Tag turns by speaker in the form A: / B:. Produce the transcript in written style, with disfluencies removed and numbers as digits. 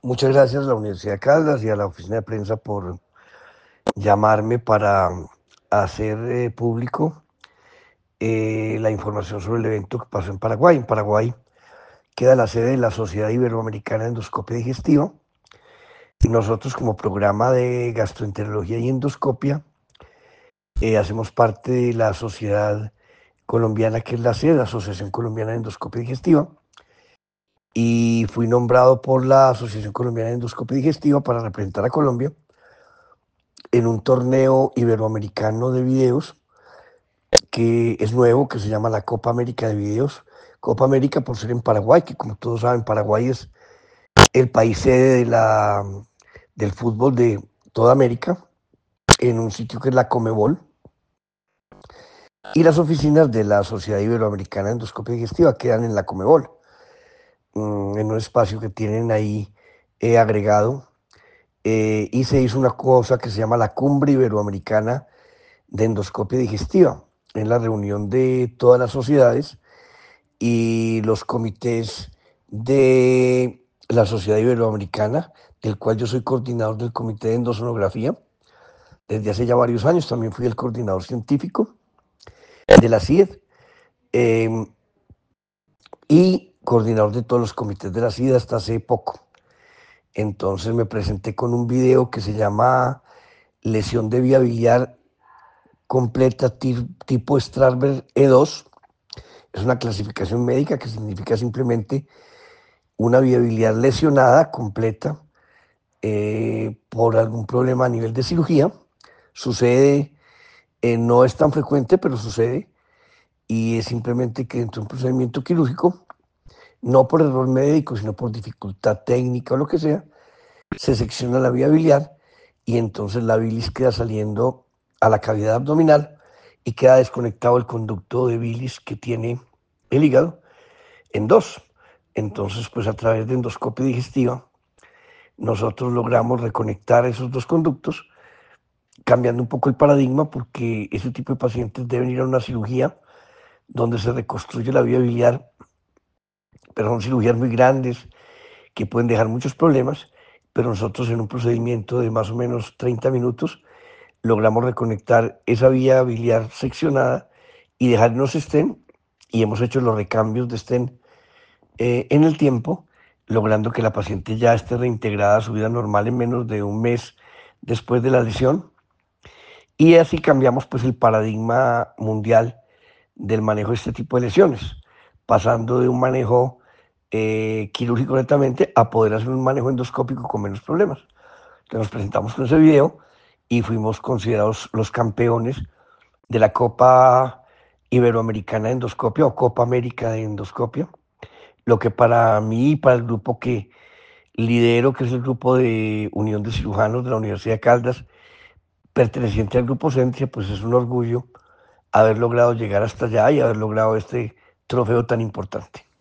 A: Muchas gracias a la Universidad de Caldas y a la oficina de prensa por llamarme para hacer público la información sobre el evento que pasó en Paraguay. En Paraguay queda la sede de la Sociedad Iberoamericana de Endoscopia Digestiva y nosotros como programa de gastroenterología y endoscopia hacemos parte de la sociedad colombiana que es la sede, la Asociación Colombiana de Endoscopia Digestiva, y fui nombrado por la Asociación Colombiana de Endoscopia Digestiva para representar a Colombia en un torneo iberoamericano de videos que es nuevo, que se llama la Copa América de Videos. Copa América por ser en Paraguay, que como todos saben, Paraguay es el país sede del fútbol de toda América, en un sitio que es la Comebol. Y las oficinas de la Sociedad Iberoamericana de Endoscopia Digestiva quedan en la Comebol, en un espacio que tienen ahí agregado. Y se hizo una cosa que se llama la Cumbre Iberoamericana de Endoscopia Digestiva, en la reunión de todas las sociedades y los comités de la Sociedad Iberoamericana, del cual yo soy coordinador del Comité de Endosonografía. Desde hace ya varios años también fui el coordinador científico de la CIED y coordinador de todos los comités de la CIED hasta hace poco. Entonces me presenté con un video que se llama Lesión de vía biliar completa tipo Strasberg E2. Es una clasificación médica que significa simplemente una viabilidad lesionada completa por algún problema a nivel de cirugía. Sucede, no es tan frecuente, pero sucede, y es simplemente que dentro de un procedimiento quirúrgico, no por error médico, sino por dificultad técnica o lo que sea, se secciona la vía biliar y entonces la bilis queda saliendo a la cavidad abdominal y queda desconectado el conducto de bilis que tiene el hígado en dos. Entonces, pues a través de endoscopia digestiva, nosotros logramos reconectar esos dos conductos, cambiando un poco el paradigma, porque ese tipo de pacientes deben ir a una cirugía donde se reconstruye la vía biliar, pero son cirugías muy grandes que pueden dejar muchos problemas, pero nosotros en un procedimiento de más o menos 30 minutos logramos reconectar esa vía biliar seccionada y dejarnos estén, y hemos hecho los recambios de estén en el tiempo, logrando que la paciente ya esté reintegrada a su vida normal en menos de un mes después de la lesión. Y así cambiamos pues el paradigma mundial del manejo de este tipo de lesiones, pasando de un manejo quirúrgico netamente a poder hacer un manejo endoscópico con menos problemas. Entonces nos presentamos con ese video y fuimos considerados los campeones de la Copa Iberoamericana de Endoscopia o Copa América de Endoscopia, lo que para mí y para el grupo que lidero, que es el grupo de Unión de Cirujanos de la Universidad de Caldas, perteneciente al grupo Centria, pues es un orgullo haber logrado llegar hasta allá y haber logrado este trofeo tan importante.